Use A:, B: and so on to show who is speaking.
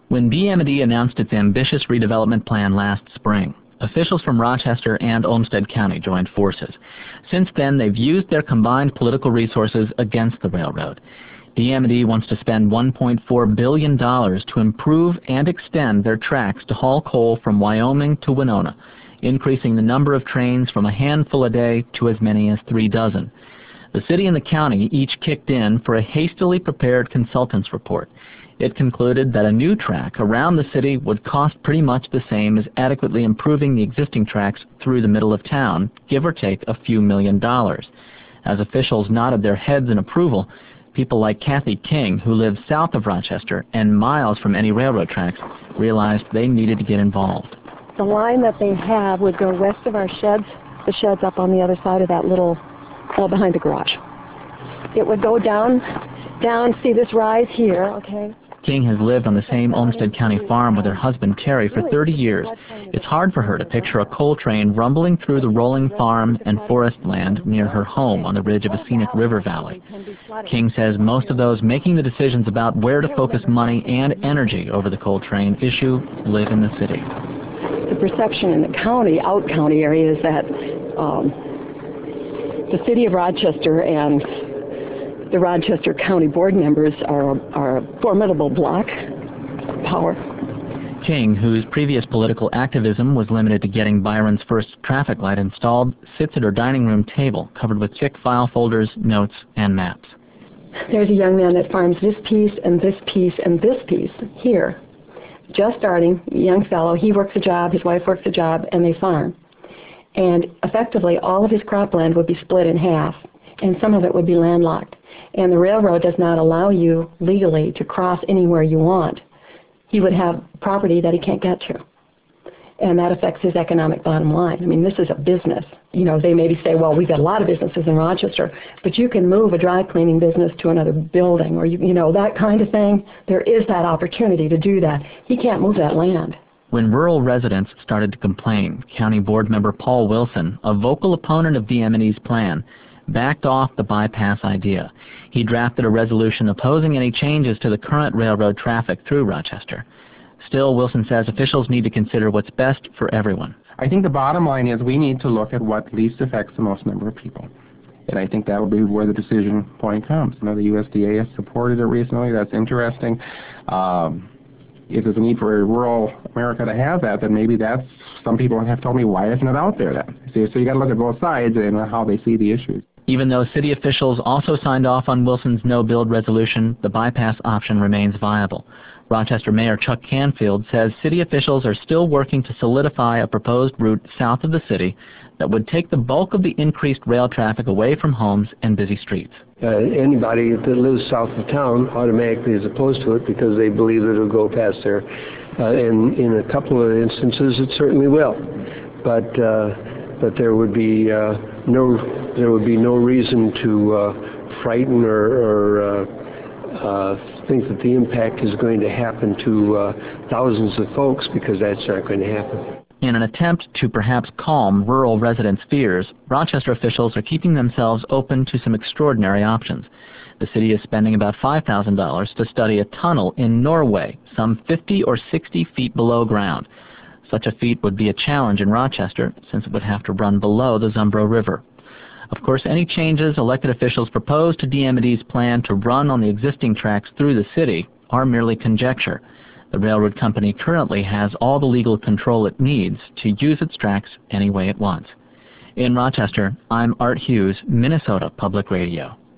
A: When BMD announced its ambitious redevelopment plan last spring, officials from Rochester and Olmsted County joined forces. Since then, they've used their combined political resources against the railroad. BMD wants to spend $1.4 billion to improve and extend their tracks to haul coal from Wyoming to Winona, increasing the number of trains from a handful a day to as many as 3 dozen. The city and the county each kicked in for a hastily prepared consultant's report. It concluded that a new track around the city would cost pretty much the same as adequately improving the existing tracks through the middle of town, give or take a few $1 million. As officials nodded their heads in approval, people like Kathy King, who lives south of Rochester and miles from any railroad tracks, realized they needed to get involved.
B: The line that they have would go west of our sheds, the sheds up on the other side of that little, behind the garage. It would go down, see this rise here, okay?
A: King has lived on the same Olmsted County farm with her husband Terry for 30 years. It's hard for her to picture a coal train rumbling through the rolling farm and forest land near her home on the ridge of a scenic river valley. King says most of those making the decisions about where to focus money and energy over the coal train issue live in the city.
B: The perception in the county, out-county area, is that the city of Rochester and the Rochester County board members are a formidable bloc of power.
A: King, whose previous political activism was limited to getting Byron's first traffic light installed, sits at her dining room table covered with thick file folders, notes, and maps.
B: There's a young man that farms this piece and this piece and this piece here. Just starting, a young fellow. He works a job, his wife works a job, and they farm. And effectively, all of his cropland would be split in half, and some of it would be landlocked. And the railroad does not allow you legally to cross anywhere you want. He would have property that he can't get to. And that affects his economic bottom line. I mean, this is a business. You know, they maybe say, well, we've got a lot of businesses in Rochester, but you can move a dry cleaning business to another building, or, you know, that kind of thing. There is that opportunity to do that. He can't move that land.
A: When rural residents started to complain, County Board Member Paul Wilson, a vocal opponent of BMD's plan, backed off the bypass idea. He drafted a resolution opposing any changes to the current railroad traffic through Rochester. Still, Wilson says officials need to consider what's best for everyone.
C: I think the bottom line is we need to look at what least affects the most number of people. And I think that will be where the decision point comes. You know, the USDA has supported it recently. That's interesting. If there's a need for rural America to have that, then maybe that's, some people have told me, why isn't it out there then? So you got to look at both sides and how they see the issues.
A: Even though city officials also signed off on Wilson's no-build resolution, the bypass option remains viable. Rochester Mayor Chuck Canfield says city officials are still working to solidify a proposed route south of the city that would take the bulk of the increased rail traffic away from homes and busy streets.
D: Anybody that lives south of town automatically is opposed to it because they believe that it'll go past there. And in a couple of instances, it certainly will. But there would be no reason to frighten or think that the impact is going to happen to thousands of folks, because that's not going to happen.
A: In an attempt to perhaps calm rural residents' fears, Rochester officials are keeping themselves open to some extraordinary options. The city is spending about $5,000 to study a tunnel in Norway, some 50 or 60 feet below ground. Such a feat would be a challenge in Rochester, since it would have to run below the Zumbro River. Of course, any changes elected officials propose to DMD's plan to run on the existing tracks through the city are merely conjecture. The railroad company currently has all the legal control it needs to use its tracks any way it wants. In Rochester, I'm Art Hughes, Minnesota Public Radio.